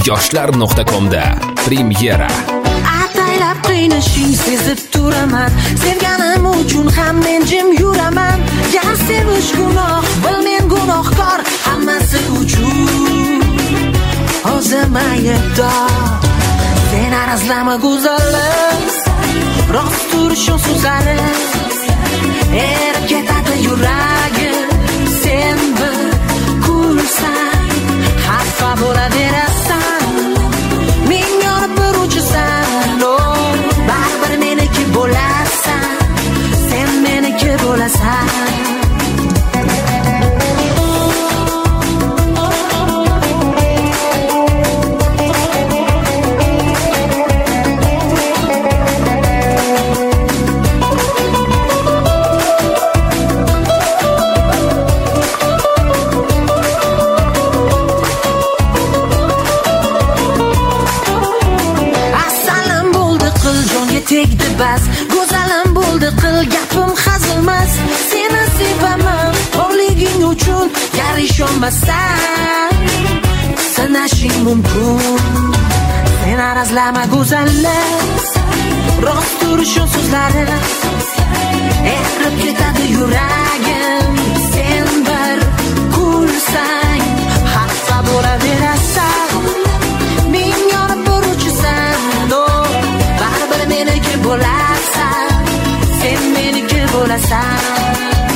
yoshlar.comda premyera. Ataylab qiynashing sezib turaman, sevganim uchun ham men jim yuraman. Gar sevish gunoh, bil men gunohkor, hammasi uchun o'zim aybdor. Sen arazlama go'zallik, rost turishing so'zlari erib ketadi yuragim. Sen bir kulsang xafa bo'laverasan, men yorib turuvchisan. Baribir meniki bo'lasan, sen meniki bo'lasan. Tegdi bas, go'zalim bo'ldi, qil gapim hazilmas. Seni sevaman, borliging uchun gar ishonmasdan sinashing mumkin. Sen arazlama go'zallik, rost turishing so'zlari erib ketadi yuragim. Sen bir kulsang xafa bo'laverasan, men yorib turuvchisan. Meniki bo'lasan, sen meniki bo'lasan.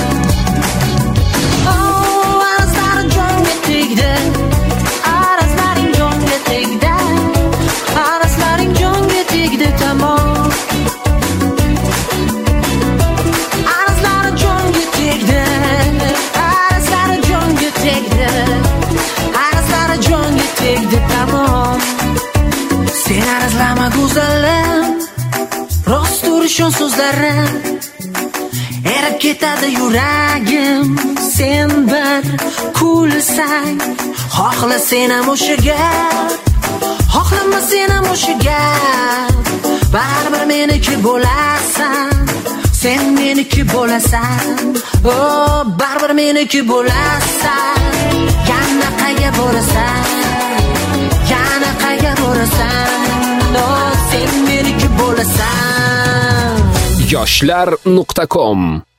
Oh, arazlaring jonga tegdi, arazlaring jonga tegdi, arazlaring jonga tegdi tamom. Arazlaring jonga tegdi, arazlaring jonga tegdi, arazlaring jonga tegdi tamom. Sen arazlama go'zallik, rost turishing so'zlari erib ketadi yuragim. Sen bir kulsang, xohlasang ham o'sha gap, xohlamasang ham o'sha gap. Baribir meniki bo'lasan, sen meniki bo'lasan. Oh, baribir meniki bo'lasan. Yana qayga borasan, yana qayga borasan. Oh, sen meniki bo'lasan. yoshlar.com